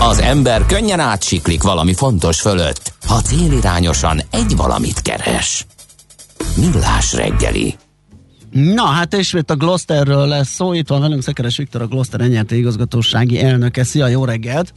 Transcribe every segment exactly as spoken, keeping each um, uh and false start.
Az ember könnyen átsiklik valami fontos fölött, ha célirányosan egy valamit keres. Millás reggeli. Na, hát ismét a Glosterről lesz szó. Itt van velünk Szekeres Viktor, a Gloster en er té igazgatósági elnöke. Szia, jó reggelt!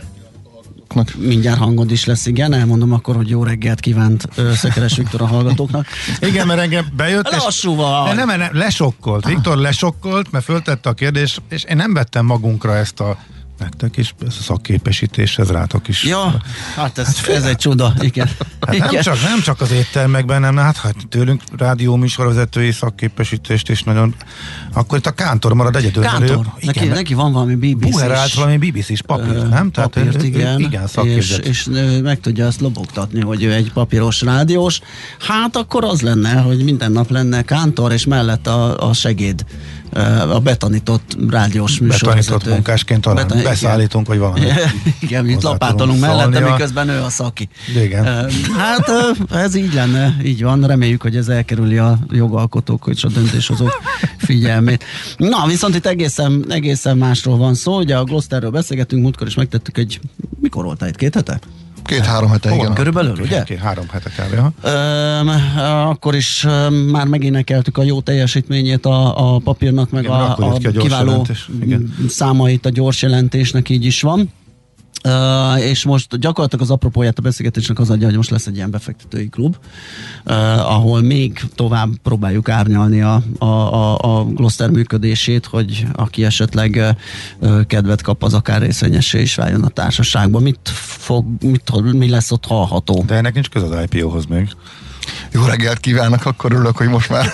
Mindjárt hangod is lesz, igen. Elmondom akkor, hogy jó reggelt kívánt ö, Szekeres Viktor a hallgatóknak. Igen, mert engem bejött, Lassúval. és nem, nem, lesokkolt. Viktor lesokkolt, mert föltette a kérdést, és én nem vettem magunkra ezt a nektek is, ez a szakképesítés, ez rátok is. Ja, hát ez, hát ez egy csoda, igen. Hát igen. nem, csak, nem csak az éttermekben, nem, hát, hát tőlünk rádió műsorvezetői szakképesítést is nagyon, akkor itt a Kántor marad egyedül. Kántor, ő, neki, igen, neki van valami bé bé cés. Buherált valami bé bé cés papír, ö, nem? Tehát papírt, ő, igen, ő, igen és, és meg tudja azt lobogtatni, hogy ő egy papíros rádiós. Hát akkor az lenne, hogy minden nap lenne Kántor, és mellett a, a segéd, a betanított rádiós műsorvezető. Betanított munkásként talán Betan- beszállítunk, vagy valami. Igen, mint lapátolunk mellette, miközben ő a szaki. Igen. Hát ez így lenne, így van. Reméljük, hogy ez elkerüli a jogalkotók és a döntéshozók figyelmét. Na, viszont itt egészen, egészen másról van szó. Ugye a Glosterről beszélgetünk, múltkor is megtettük egy, mikor voltál itt? Két hete? Két-három hete, igen. Körülbelül, ugye? Két-három hete kb. Öm, akkor is öm, már megénekeltük a jó teljesítményét a, a papírnak, meg igen, a, a, a kiváló számait a gyors jelentésnek, így is van. Uh, és most gyakorlatilag az apropóját a beszélgetésnek az adja, hogy most lesz egy ilyen befektetői klub, uh, ahol még tovább próbáljuk árnyalni a, a, a, a Gloster működését, hogy aki esetleg uh, kedvet kap, az akár részvényessé is váljon a társaságba. Mit fog, mit, mi lesz ott hallható? De ennek nincs köze az i pé ó-hoz még. Jó reggelt kívánok, akkor örülök, hogy most már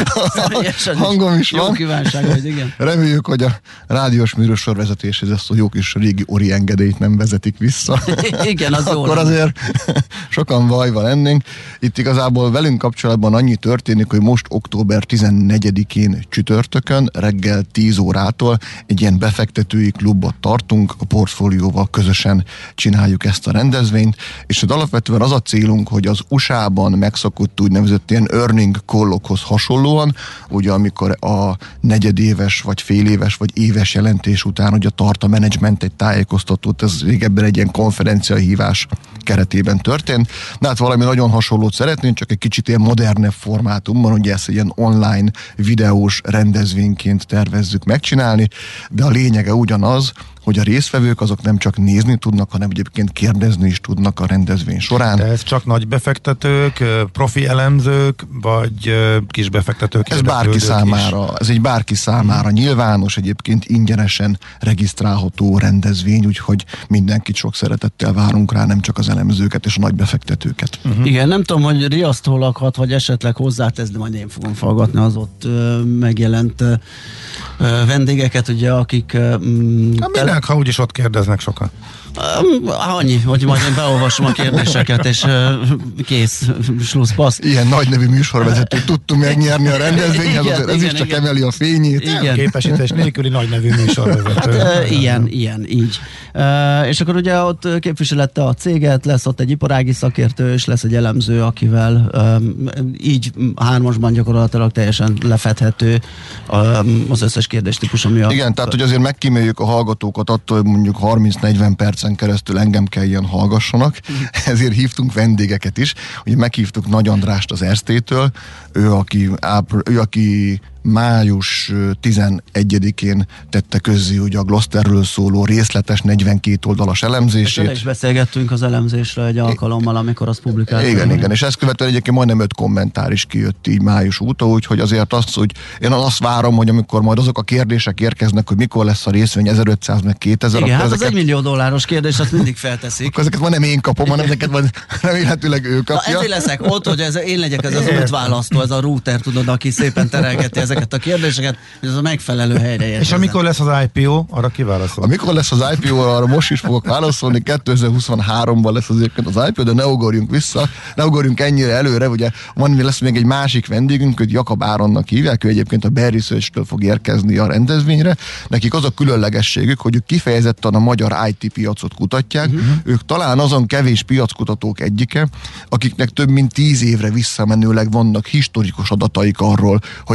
hangom is van. Jó kívánság, hogy igen. Reméljük, hogy a rádiós műsorvezetéshez ezt a jó kis régi Ori engedélyt nem vezetik vissza. Igen, az jó. Akkor azért sokan bajban lennénk. Itt igazából velünk kapcsolatban annyi történik, hogy most október tizennegyedikén csütörtökön reggel tíz órától egy ilyen befektetői klubot tartunk, a portfólióval közösen csináljuk ezt a rendezvényt, és alapvetően az a célunk, hogy az u es á-ban megszokott úgynevezett ilyen earning call-okhoz hasonlóan, ugye amikor a negyedéves, vagy féléves, vagy éves jelentés után ugye tart a menedzsment egy tájékoztatót, ez régebben egy ilyen konferenciahívás keretében történt. De hát valami nagyon hasonlót szeretnénk, csak egy kicsit ilyen modernebb formátumban, ugye ezt egy ilyen online videós rendezvényként tervezzük megcsinálni, de a lényege ugyanaz, hogy a résztvevők azok nem csak nézni tudnak, hanem egyébként kérdezni is tudnak a rendezvény során. De ez csak nagy befektetők, profi elemzők, vagy kis befektetők? Ez bárki számára, is. ez egy bárki számára hmm. nyilvános, egyébként ingyenesen regisztrálható rendezvény, úgyhogy mindenkit sok szeretettel várunk rá, nem csak az elemzőket és a nagy befektetőket. Uh-huh. Igen, nem tudom, hogy riasztólag hat, vagy esetleg hozzátesz, de majd én fogom hallgatni az ott uh, megjelent uh, vendégeket, ugye, akik uh, Minek, ha úgyis ott kérdeznek sokan? Um, annyi, hogy majd én beolvasom a kérdéseket, és uh, kész, slusszpassz. Ilyen nagy nevű műsorvezetőt tudtunk megnyerni a rendezvényhez, ez igen, is csak igen. emeli a fényét. Igen. Képesítés nélküli nagy nevű műsorvezető. Hát, uh, ilyen, ilyen, így. Uh, és akkor ugye ott képviselette a céget, lesz ott egy iparági szakértő, és lesz egy elemző, akivel um, így hármasban gyakorlatilag teljesen lefedhető um, az összes kérdéstípus, ami a... Igen, tehát hogy azért megkíméljük a hallgatókat attól, hogy mondjuk harminc-negyven percen keresztül engem kell ilyen hallgassanak, ezért hívtunk vendégeket is. Ugye meghívtuk Nagy Andrást az Erztétől, ő aki, ő, aki május tizenegyedikén tette közzé ugye a Glosterről szóló részletes negyvenkét oldalas elemzését. És beszélgettünk az elemzésről egy alkalommal, amikor azt publikáltuk. Igen, igen, igen, és ezt követően egyébként majdnem öt kommentár is kijött így május óta, úgyhogy azért azt, hogy én azt várom, hogy amikor majd azok a kérdések érkeznek, hogy mikor lesz a részvény ezerötszáz meg kétezer. Igen, hát ezeket, az egy millió dolláros kérdés, azt mindig felteszik. Akkor ezeket majd nem én kapom, hanem ezeket majd remélhetőleg ő kapja. Na, ezért leszek ott, hogy ez, én legyek ez az útválasztó, ez a router, tudod, aki szépen terelgeti ezeket a kérdéseket, hogy ez a megfelelő helyre érkezzen. És amikor lesz az i pé ó, arra kiválaszol? Amikor lesz az i pé ó, arra most is fogok válaszolni, kétezer-huszonháromban lesz azért az i pé ó, de ne ugorjunk vissza, ne ugorjunk ennyire előre, ugye van, lesz még egy másik vendégünk, hogy Jakab Áronnak hívják, ő egyébként a Bear Research-től fog érkezni a rendezvényre. Nekik az a különlegességük, hogy ők kifejezetten a magyar i té piacot kutatják, uh-huh. ők talán azon kevés piackutatók egyike, akiknek több mint tíz évre visszamenőleg vannak historikus adataik arról, hogy ez az egész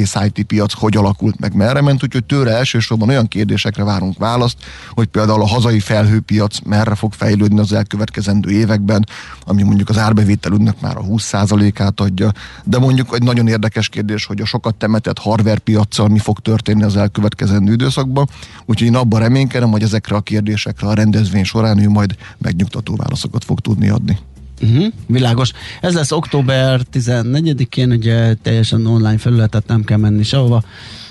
egész i té piac hogy alakult meg, merre ment, úgyhogy tőle elsősorban olyan kérdésekre várunk választ, hogy például a hazai felhőpiac merre fog fejlődni az elkövetkezendő években, ami mondjuk az árbevételünknek már a húsz százalékát adja, de mondjuk egy nagyon érdekes kérdés, hogy a sokat temetett hardware piaccal mi fog történni az elkövetkezendő időszakban, úgyhogy én abban reménykedem, hogy ezekre a kérdésekre a rendezvény során ő majd megnyugtató válaszokat fog tudni adni. Uh-huh, világos. Ez lesz október tizennegyedikén, ugye teljesen online felületet nem kell menni sehova,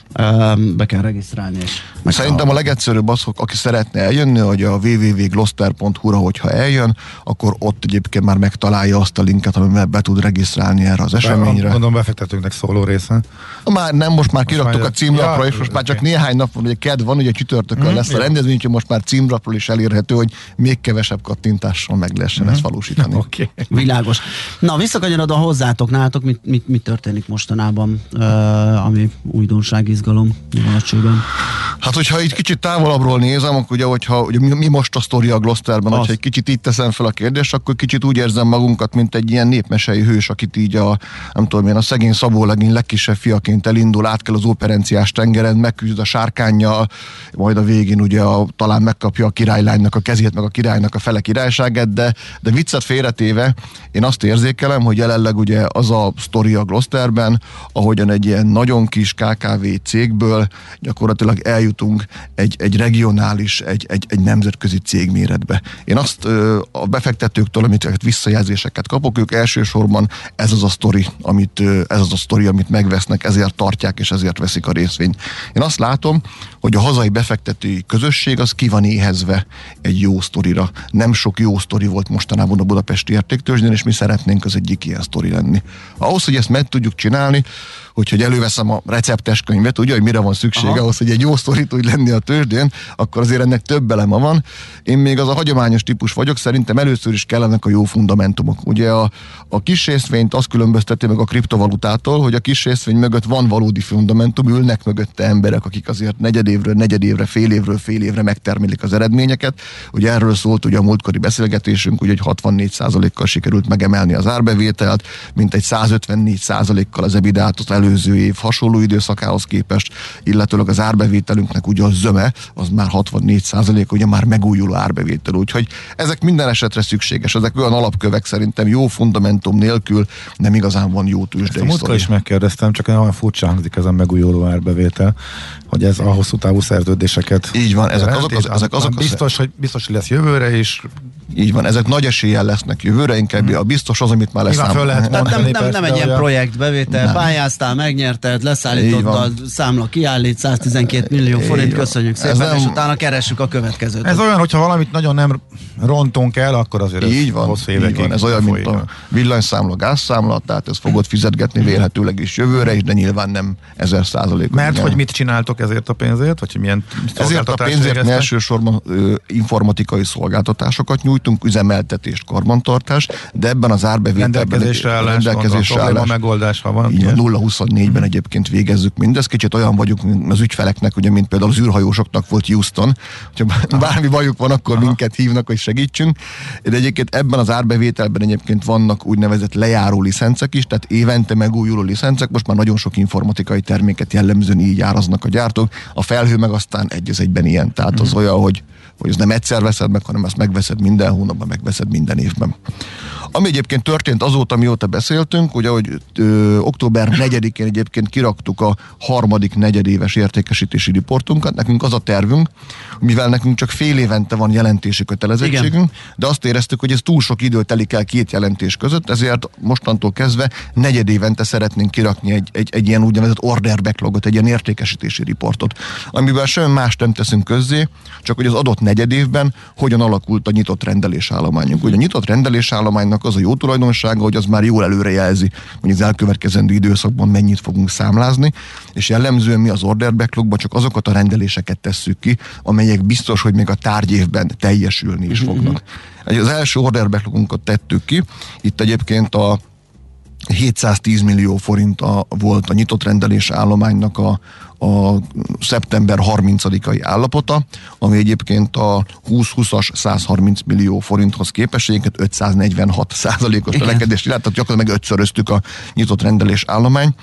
be kell regisztrálni. És szerintem a legegyszerűbb az, aki szeretne eljönni, hogy a double-u double-u double-u pont gloster pont hu-ra, hogyha eljön, akkor ott egyébként már megtalálja azt a linket, amivel be tud regisztrálni erre az eseményre. Mondom, befektetőnknek szóló részen. Már nem, most már kiraktuk most a címlapra, ja, és most már csak néhány nap van, ugye kedv van, ugye csütörtökön mm, lesz a rendezvény, úgyhogy most már címlapról is elérhető, hogy még kevesebb kattintással meg lehessen mm. ezt valósítani. Okay. Világos. Na, visszakanyarodva hozzátok, nálatok, mit, mit, mit történik mostanában, uh, ami újdonság, izgalom a csőben? Hát, hogyha egy kicsit távolabbról nézem, akkor ugye, hogyha ugye mi, mi most a sztori a Glosterben, hogyha egy kicsit így teszem fel a kérdést, akkor kicsit úgy érzem magunkat, mint egy ilyen népmesei hős, akit így a, nem tudom én, a szegény Szabó legény legkisebb fiaként elindul, át kell az operenciás tengeren, megküzd a sárkánnyal, majd a végén ugye a, talán megkapja a királylánynak a kezét, meg a királynak a fele királyságát, de, de viccet félretéve, én azt érzékelem, hogy jelenleg ugye az a sztori a Glosterben, ahogyan egy ilyen nagyon kis ká ká vé cégből gyakorlatilag eljutunk egy, egy regionális, egy, egy, egy nemzetközi cégméretbe. Én azt ö, a befektetőktől, amit visszajelzéseket kapok, ők elsősorban ez az a sztori, amit, ö, ez az a sztori, amit megvesznek, ezért tartják és ezért veszik a részvényt. Én azt látom, hogy a hazai befektetői közösség az ki van éhezve egy jó sztorira. Nem sok jó sztori volt mostanában a budapesti értéktőzsdén, és mi szeretnénk az egyik ilyen sztori lenni. Ahhoz, hogy ezt meg tudjuk csinálni, hogy előveszem a receptes könyvet, ugye, hogy mire van szükség Aha. ahhoz, hogy egy jó sztori tud lenni a tőzsdén, akkor azért ennek több eleme van. Én még az a hagyományos típus vagyok, szerintem először is kellenek a jó fundamentumok. Ugye a, a kis részvényt azt különbözteti meg a kriptovalutától, hogy a kis részvény mögött van valódi fundamentum, ülnek mögötte emberek, akik azért negyedévről, negyedévre, fél évről, fél évre megtermelik az eredményeket. Ugye erről szólt ugye a múltkori beszélgetésünk, ugye, hogy hatvannégy százalékkal sikerült megemelni az árbevételt, mintegy százötvennégy százalékkal az ebidát az előző év hasonló időszakához képest, illetőleg az árbevételünknek ugye a zöme, az már hatvannégy százalék, ugye már megújuló árbevétel. Úgyhogy ezek minden esetre szükséges. Ezek olyan alapkövek szerintem jó fundamentum nélkül nem igazán van jó tőzsdei. Múltkor is megkérdeztem, csak olyan furcsa hangzik ez a megújuló árbevétel, hogy ez a hosszú távú szerződéseket. Így van, ezek azok, az, ezek azok biztos, hogy biztos, hogy lesz jövőre is. Így van, ezek nagy eséllyel lesznek jövőre, inkább hmm. a biztos az, amit már lesz. Nem, nem, nem, nem egy ilyen projektbevétel, nem. Pályáztál, megnyerted, leszállítod a számla, kiállít száztizenkét millió forint, köszönjük szépen, nem, és utána keressük a következőt. Ez olyan, hogyha valamit nagyon nem rontunk el, akkor azért így ez van, hosszú évekig. Van, ez olyan, mint a villanyszámla, gázszámla, tehát ezt fogod fizetgetni vélhetőleg is jövőre is, de nyilván nem ezer százalékot. Mert hogy mit csináltok ezért a pénzért, vagy milyen ezért a pénzért elsősorban ö, informatikai szolgáltatásokat nyújtunk, üzemeltetést, karbantartást, de ebben az árbevételben rendelkezésre állás, rendelkezésre állás, állás megoldás, ha van. Így van, nulla huszonnégyben hmm. egyébként végezzük mindezt. Kicsit olyan vagyunk, mint az ügyfeleknek, ugye, mint például az űrhajósoknak volt Houston, hogyha bármi bajuk van, akkor Aha. minket hívnak, hogy segítsünk. De egyébként ebben az árbevételben egyébként vannak úgynevezett lejáró licencek is, tehát évente megújuló licencek, most már nagyon sok informatikai terméket jellemzően így áraznak a gyártók. A felhő meg aztán egy az egyben ilyen, tehát az hmm. olyan, hogy hogy ez nem egyszer veszed meg, hanem ezt megveszed minden hónapban, megveszed minden évben. Ami egyébként történt azóta, mióta beszéltünk, ugye, hogy ö, október negyedikén egyébként kiraktuk a harmadik negyedéves értékesítési riportunkat. Nekünk az a tervünk, mivel nekünk csak fél évente van jelentési kötelezettségünk, Igen. de azt éreztük, hogy ez túl sok idő telik el két jelentés között, ezért mostantól kezdve negyedévente szeretnénk kirakni egy, egy, egy ilyen úgynevezett order backlogot, egy ilyen értékesítési riportot, amiben semmi mást nem teszünk közzé, csak hogy az adott negyedévben hogyan alakult a nyitott rendelésállományunk. Ugye a nyitott rendelésállománynak az a jó tulajdonsága, hogy az már jól előrejelzi, hogy az elkövetkezendő időszakban mennyit fogunk számlázni, és jellemzően mi az order backlogban csak azokat a rendeléseket tesszük ki, amelyek biztos, hogy még a tárgyévben teljesülni is fognak. Az első order backlogunkat tettük ki, itt egyébként a hétszáztíz millió forint a, volt a nyitott rendelés állománynak a, a szeptember harmincadikai állapota, ami egyébként a húsz-húszas százharminc millió forinthoz képest egyébként ötszáznegyvenhat százalékos növekedést, tehát gyakorlatilag meg ötszöröztük a nyitott rendelés állomány.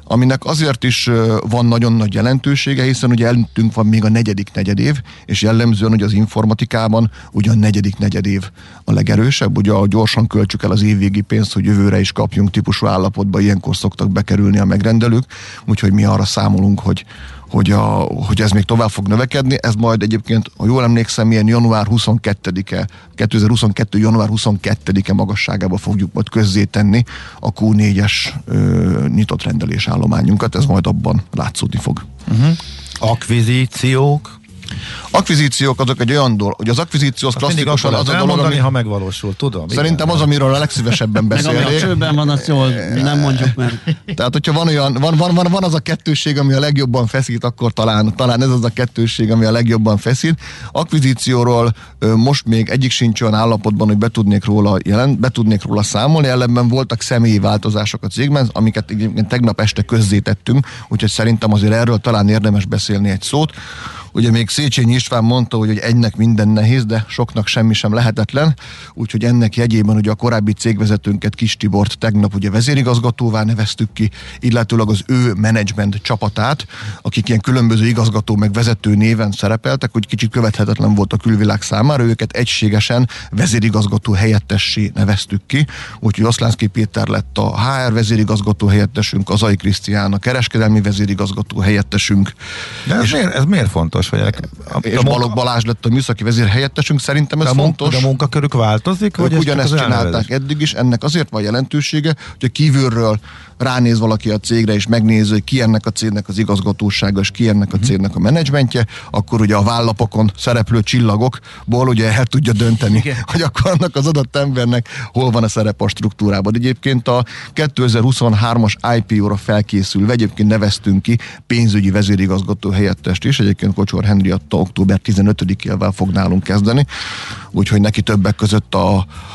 aminek azért is van nagyon nagy jelentősége, hiszen ugye előttünk van még a negyedik negyedév, és jellemzően, hogy az informatikában ugye a negyedik negyedév a legerősebb, ugye a gyorsan költsük el az évvégi pénzt, hogy jövőre is kapjunk típusú állapotba, ilyenkor szoktak bekerülni a megrendelők, úgyhogy mi arra számolunk, hogy Hogy, a, hogy ez még tovább fog növekedni, ez majd egyébként, ha jól emlékszem, ilyen január huszonkettedike, kétezer-huszonkettő. január huszonkettedike magasságába fogjuk majd közzétenni a kú négyes ö, nyitott rendelés állományunkat, ez majd abban látszódni fog. Uh-huh. Akvizíciók? Akvizíciók azok egy olyan dolog, hogy az akvizíció az klasszikusan az a dolog, ami... ha megvalósul, tudom. Szerintem igen, az, amiről a legszívesebben beszélnék. Meg ami a csőben van, azt jól nem mondjuk, mert... Tehát, hogyha van olyan, van, van, van, van az a kettősség, ami a legjobban feszít, akkor talán, talán ez az a kettősség, ami a legjobban feszít. Akvizícióról ö, most még egyik sincs olyan állapotban, hogy be tudnék róla, jelent, be tudnék róla számolni, ellenben voltak személyi változások a cégben, amiket tegnap este közzétettünk, úgyhogy szerintem azért erről talán érdemes beszélni egy szót. Ugye még Széchenyi István mondta, hogy egynek minden nehéz, de soknak semmi sem lehetetlen, úgyhogy ennek jegyében ugye a korábbi cégvezetőnket, Kis Tibort tegnap ugye vezérigazgatóvá neveztük ki, illetőleg az ő menedzsment csapatát, akik ilyen különböző igazgató meg vezető néven szerepeltek, hogy kicsit követhetetlen volt a külvilág számára, őket egységesen vezérigazgató helyettessé neveztük ki, úgyhogy Oszlánszky Péter lett a há er vezérigazgató helyettesünk, Azai Krisztián a kereskedelmi vezérigazgató helyettesünk. De ez, miért, ez miért fontos? Vagy a, a, és a Balogh Balázs lett a műszaki vezér helyettesünk, szerintem ez a fontos. De a munkakörük változik? Ők ugyanezt csinálták eddig is, ennek azért van jelentősége, hogy kívülről ránéz valaki a cégre, és megnézi, hogy ki ennek a cégnek az igazgatósága, és ki ennek a cégnek a menedzsmentje, akkor ugye a vállapokon szereplő csillagokból ugye el tudja dönteni, igen, hogy akkor annak az adott embernek hol van a szerep a struktúrában. Egyébként a kétezer-huszonhármas i pé ó-ra felkészülve egyébként neveztünk ki pénzügyi vezérigazgató helyettest is, egyébként Kocsor Henry adta október tizenötödikével fog nálunk kezdeni, úgyhogy neki többek között a,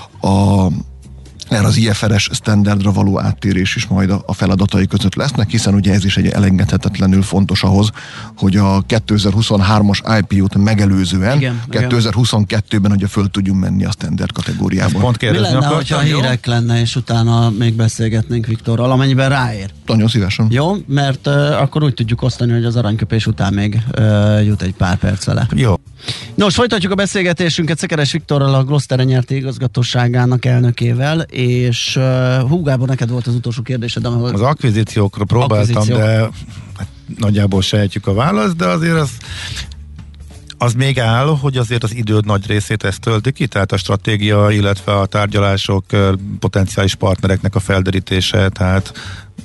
a erre az i ef er es standardra való áttérés is majd a feladatai között lesznek, hiszen ugye ez is egy elengedhetetlenül fontos ahhoz, hogy a kétezer-huszonhármas i pé ó-t megelőzően igen, kétezer-huszonkettőben ugye föl tudjunk menni a standard kategóriába. Pont mi lenne, hogyha hírek lenne, és utána még beszélgetnénk Viktorral, amennyiben ráér? Nagyon szívesen. Jó, mert uh, akkor úgy tudjuk osztani, hogy az aranyköpés után még uh, jut egy pár perc vele. Jó. Nos, folytatjuk a beszélgetésünket Szekeres Viktorral, a Gloster nyerti igazgatóságának elnökével, és uh, hú, Gábor, neked volt az utolsó kérdésed, ahol... Az akvizíciókra próbáltam, akvizíciók. de hát, nagyjából sejtjük a választ, de azért az, az még áll, hogy azért az időd nagy részét ezt tölti ki, tehát a stratégia, illetve a tárgyalások, potenciális partnereknek a felderítése, tehát...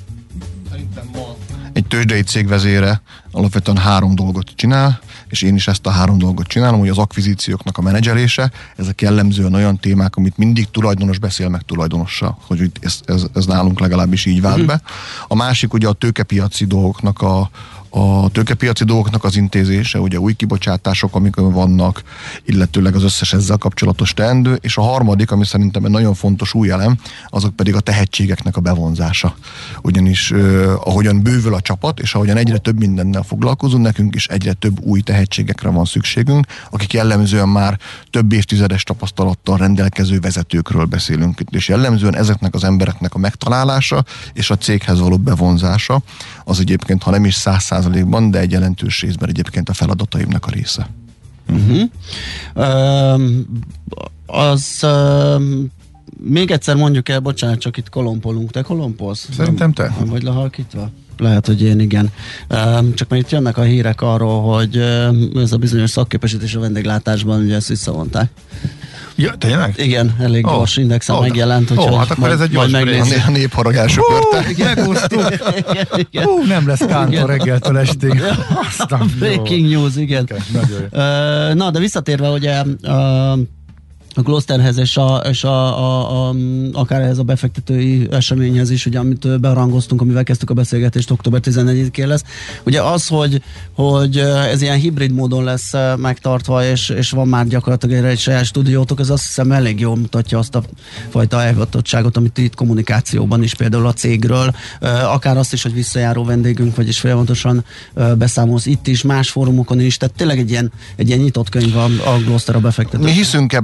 Egy tőzsdei cég vezére alapvetően három dolgot csinál, és én is ezt a három dolgot csinálom, hogy az akvizícióknak a menedzselése, ezek jellemzően olyan témák, amit mindig tulajdonos beszél meg tulajdonossal, hogy ez, ez, ez nálunk legalábbis így vált be. A másik ugye a tőkepiaci dolgoknak a a tőkepiaci dolgoknak az intézése, ugye új kibocsátások, amik vannak, illetőleg az összes ezzel kapcsolatos teendő, és a harmadik, ami szerintem egy nagyon fontos új elem, azok pedig a tehetségeknek a bevonzása. Ugyanis eh, ahogyan bővül a csapat, és ahogyan egyre több mindennel foglalkozunk, nekünk is egyre több új tehetségekre van szükségünk, akik jellemzően már több évtizedes tapasztalattal rendelkező vezetőkről beszélünk, és jellemzően ezeknek az embereknek a megtalálása és a céghez való bevonzása, az egyébként, ha nem is száz százalékban, de egy jelentős részben egyébként a feladataimnak a része. Uh-huh. Um, az um, még egyszer mondjuk el, bocsánat, csak itt kolompolunk. Te kolompolsz? Szerintem te. Nem vagy lehalkítva? Lehet, hogy én igen. Um, csak mert itt jönnek a hírek arról, hogy um, ez a bizonyos szakképesítés a vendéglátásban, ugye ezt visszavonták. Ja, tényleg? Igen, elég oh. gyors indexen oh, megjelent. Ó, oh, hát akkor ez egy gyors megnézzük. A népharag első körte. Megúsztuk. Hú, nem lesz Kántor reggeltől estig. Breaking news, igen. Okay, na, de visszatérve ugye uh, a Glosterhez és, a, és a, a, a, akár ehhez a befektetői eseményhez is, ugye, amit berangoztunk, amivel kezdtük a beszélgetést, október tizennegyedikén lesz. Ugye az, hogy, hogy ez ilyen hibrid módon lesz megtartva, és, és van már gyakorlatilag egy saját stúdiótok, ez azt hiszem elég jól mutatja azt a fajta elhivatottságot, amit itt kommunikációban is például a cégről, akár azt is, hogy visszajáró vendégünk, vagyis folyamatosan beszámolsz itt is, más fórumokon is, tehát tényleg egy ilyen, egy ilyen nyitott könyv a, a Gloster a befektető. Mi hiszünk ebben a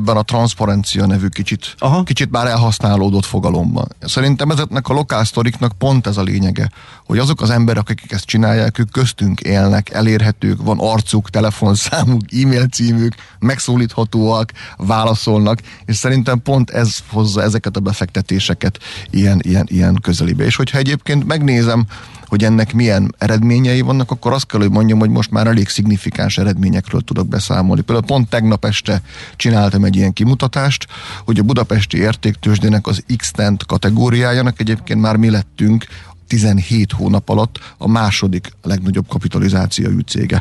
transzparencia nevű kicsit, kicsit már elhasználódott fogalomban. Szerintem ezeknek a lokál sztoriknak pont ez a lényege, hogy azok az emberek, akik ezt csinálják, ők köztünk élnek, elérhetők, van arcuk, telefonszámuk, e-mail címük, megszólíthatóak, válaszolnak, és szerintem pont ez hozza ezeket a befektetéseket ilyen, ilyen, ilyen közelébe. És hogyha egyébként megnézem, hogy ennek milyen eredményei vannak, akkor azt kell, hogy mondjam, hogy most már elég szignifikáns eredményekről tudok beszámolni. Például pont tegnap este csináltam egy ilyen kimutatást, hogy a budapesti értéktőzsdének az X-Tent kategóriájának egyébként már mi lettünk tizenhét hónap alatt a második legnagyobb kapitalizációjú cége.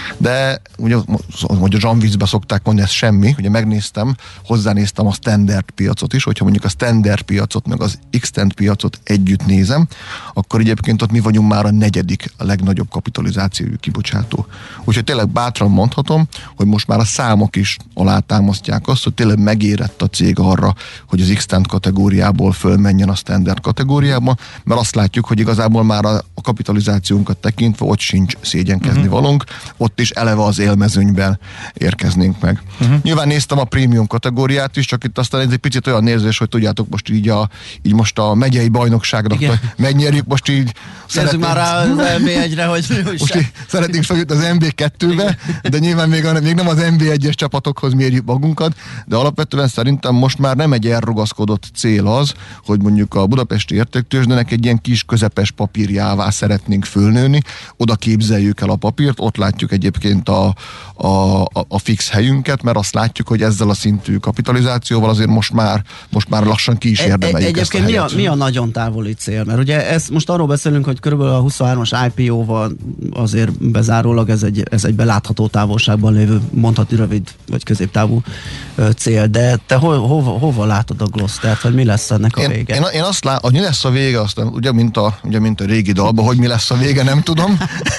De ugye, hogy a Zsanvicbe szokták mondani, ez semmi, ugye megnéztem, hozzánéztem a standard piacot is, hogyha mondjuk a standard piacot meg az X-Tent piacot együtt nézem, akkor egyébként ott mi vagyunk már a negyedik a legnagyobb kapitalizációjú kibocsátó. Úgyhogy tényleg bátran mondhatom, hogy most már a számok is alátámasztják azt, hogy tényleg megérett a cég arra, hogy az X-Tent kategóriából fölmenjen a standard kategóriába, mert azt látjuk, hogy igazából már a, a kapitalizációnkat tekintve ott sincs szégyenkezni uh-huh. valónk, ott is eleve az élmezőnyben érkeznénk meg. Uh-huh. Nyilván néztem a prémium kategóriát is, csak itt aztán egy picit olyan érzés, hogy tudjátok most így, a, így most a megyei bajnokságnak megnyerjük, most így szeretnénk már rá az en bé egyre, hogy, hogy most így szeretnénk feljutni az en bé kettőbe, de nyilván még, a, még nem az en bé egyes csapatokhoz mérjük magunkat, de alapvetően szerintem most már nem egy elrugaszkodott cél az, hogy mondjuk a budapesti értéktőzsdének egy ilyen kis közepes papírjává szeretnénk fölnőni, oda képzeljük el a papírt, ott látjuk egyébként a, a, a fix helyünket, mert azt látjuk, hogy ezzel a szintű kapitalizációval azért most már, most már lassan ki is érdemeljük egy, ezt a mi a, helyet. mi a nagyon távoli cél? Mert ugye ez, most arról beszélünk, hogy körülbelül a huszonhármas i pé ó-val azért bezárólag ez egy, ez egy belátható távolságban lévő, mondhatni rövid vagy középtávú cél, de te ho, hova, hova látod a Gloss? Tehát, hogy mi lesz ennek a vége? Én, én, én azt látom, hogy mi lesz a vége, azt nem, ugye, mint a, ugye, mint a régi dalban, hogy mi lesz a vége, nem tudom,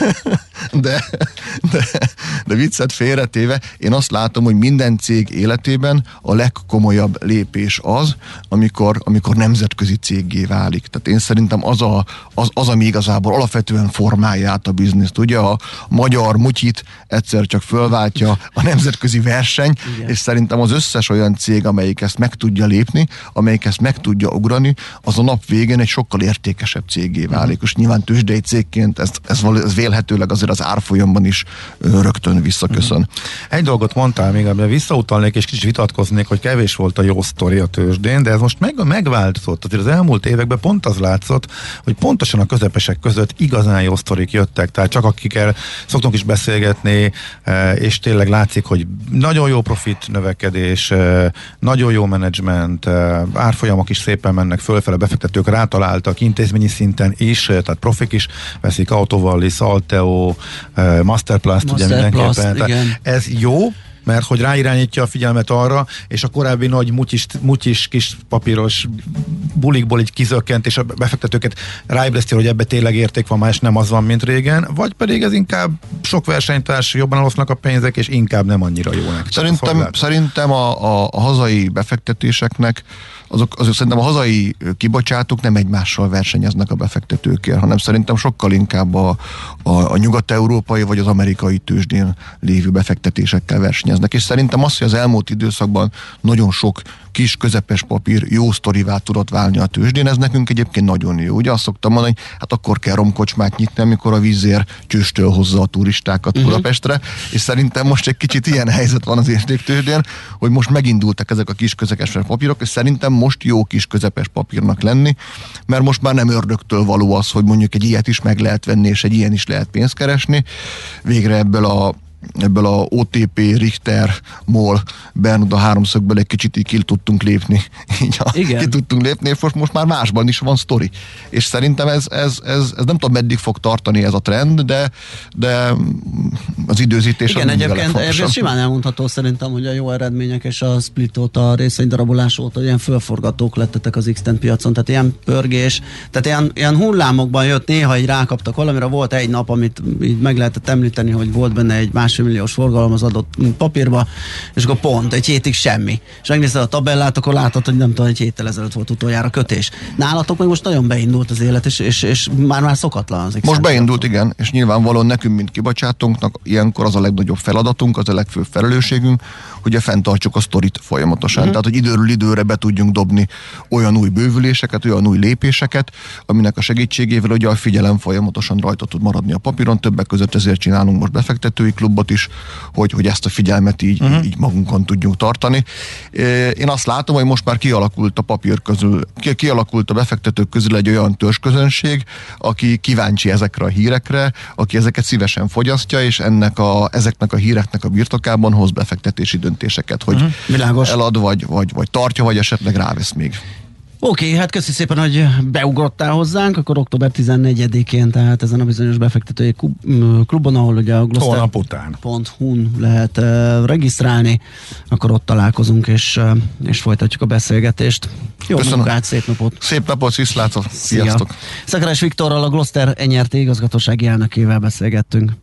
de, de, de viccet félretéve, én azt látom, hogy minden cég életében a legkomolyabb lépés az, amikor, amikor nemzetközi céggé válik. Tehát én szerintem az, a, az, az ami igazából alapvetően formálja át a bizniszt. Ugye a magyar mutyit egyszer csak fölváltja a nemzetközi verseny, igen. És szerintem az összes olyan cég, amelyik ezt meg tudja lépni, amelyik ezt meg tudja ugrani, az a nap végén egy sokkal értékesebb cégé válik. Uh-huh. És nyilván tőzsdei cégként ez, ez, ez vélhetőleg azért az árfolyamban is rögtön visszaköszön. Uh-huh. Egy dolgot mondtál még, amiben visszautalnék és kicsit vitatkoznék, hogy kevés volt a jó sztori a tőzsdén, de ez most meg, megváltozott. Azért az elmúlt években pont az látszott, hogy pontosan a közepesek között igazán jó sztorik jöttek, tehát csak akikkel szoktunk is beszélgetni, és tényleg látszik, hogy nagyon jó profit növekedés, nagyon jó menedzsment, árfolyamok is szépen mennek fölfele, befektetők rátaláltak intézményi szinten is, tehát profik is veszik, Autovallis, Alteo, Masterplast, ugye mindenképpen. Ez jó, mert hogy ráirányítja a figyelmet arra, és a korábbi nagy mutyis, mutyis kis papíros bulikból így kizökkent, és a befektetőket ráébreszti, hogy ebbe tényleg érték van, más nem az van, mint régen, vagy pedig ez inkább sok versenytárs, jobban elosznak a pénzek, és inkább nem annyira jó nektek. Szerintem, szerintem a, a, a hazai befektetéseknek azok, azok szerintem a hazai kibocsátók nem egymással versenyeznek a befektetőkért, hanem szerintem sokkal inkább a, a, a nyugat-európai vagy az amerikai tőzsdén lévő befektetésekkel versenyeznek. És szerintem az, hogy az elmúlt időszakban nagyon sok kis, közepes papír jó sztorivá tudott válni a tőzsdén, ez nekünk egyébként nagyon jó. Ugye azt szoktam mondani, hogy hát akkor kell romkocsmát nyitni, amikor a vízér csőstől hozza a turistákat uh-huh. Budapestre, és szerintem most egy kicsit ilyen helyzet van az értéktőzsdén, hogy most megindultak ezek a kis közepes papírok, és szerintem most jó kis közepes papírnak lenni, mert most már nem ördögtől való az, hogy mondjuk egy ilyet is meg lehet venni, és egy ilyen is lehet pénzt keresni. Végre ebből a ebből a o té pé, Richter, MOL, Bermuda háromszögből egy kicsit így ki tudtunk lépni. Így a, ki tudtunk lépni, és most, most már másban is van sztori. És szerintem ez, ez, ez, ez nem tudom, meddig fog tartani ez a trend, de, de az időzítés igen, az egyébként ez simán elmondható szerintem, hogy a jó eredmények és a split óta, a részvénydarabolás óta ilyen fölforgatók lettetek az X-Tent piacon, tehát ilyen pörgés, tehát ilyen, ilyen hullámokban jött, néha így rákaptak valamire, volt egy nap, amit így meg lehetett említeni, hogy volt benne egy más másfél milliós forgalom az adott papírba, és akkor pont, egy hétig semmi. És megnézted a tabellát, akkor látod, hogy nem tudom, egy héttel ezelőtt volt utoljára kötés. Nálatok meg most nagyon beindult az élet, és, és, és már már szokatlan az. Most beindult, igen, és nyilvánvalóan nekünk, mint kibocsátónknak, ilyenkor az a legnagyobb feladatunk, az a legfőbb felelősségünk, hogy fenntartsuk a sztorit folyamatosan. Uh-huh. Tehát, hogy időről időre be tudjunk dobni olyan új bővüléseket, olyan új lépéseket, aminek a segítségével ugye a figyelem folyamatosan rajta tud maradni a papíron. Többek között ezért csinálunk most befektetői klubot is, hogy, hogy ezt a figyelmet így, uh-huh. így magunkon tudjunk tartani. Én azt látom, hogy most már kialakult a papír közül, kialakult a befektetők közül egy olyan törzsközönség, aki kíváncsi ezekre a hírekre, aki ezeket szívesen fogyasztja, és ennek a, ezeknek a híreknek a birtokában hoz befektetési döntéseket, hogy uh-huh. elad, vagy, vagy, vagy tartja, vagy esetleg rávesz még. Oké, okay, hát köszi szépen, hogy beugrottál hozzánk, akkor október tizennegyedikén, tehát ezen a bizonyos befektetői klubon, ahol ugye a gloster pont hu-n lehet uh, regisztrálni, akkor ott találkozunk, és, uh, és folytatjuk a beszélgetést. Jó Köszönöm. munkát, szép napot! Szép napot, viszlátok! Sziasztok! Szekeres Viktorral, a Gloster en er té igazgatósági elnökével beszélgettünk.